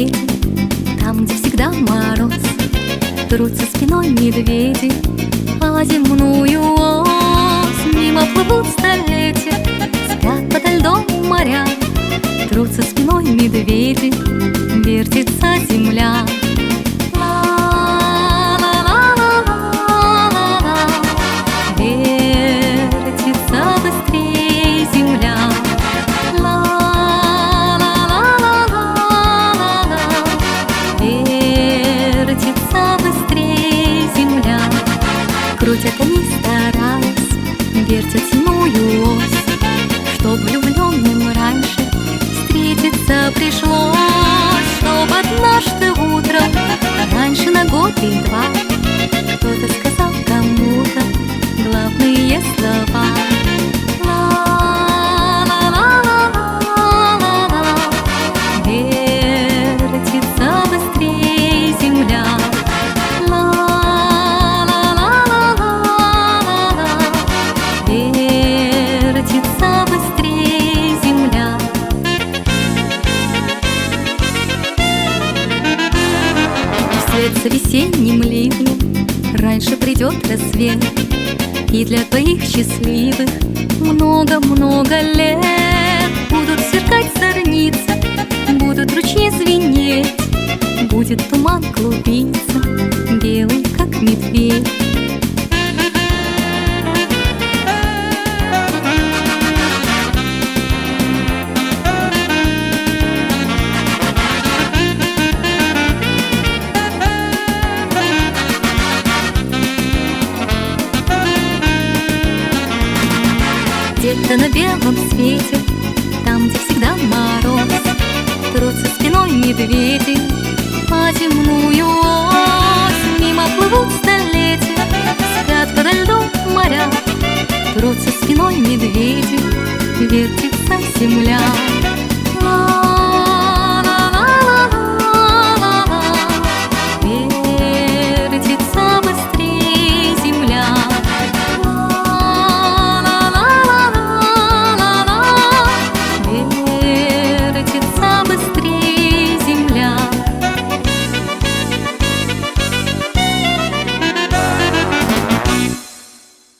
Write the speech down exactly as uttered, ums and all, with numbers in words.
свете, там, где всегда мороз, трутся спиной медведи о земную ось. Мимо плывут столетия, спят подо льдом моря, трутся спиной медведи, вертится земля. Крутят они, стараясь, вертят земную ось, чтоб влюбленным раньше встретиться пришлось, чтоб однажды утром, раньше на год и два, кто-то сказал кому-то главные слова. Вертится быстрей земля. Вертится быстрей земля. Вслед за весенним ливнем раньше придет рассвет, и для твоих счастливых много-много лет будут сверкать зорницы, будут ручьи звенеть, будет туман клубиться, белый, как медведь. Где-то на белом свете, там, где всегда мороз, трутся спиной медведи о земную ось.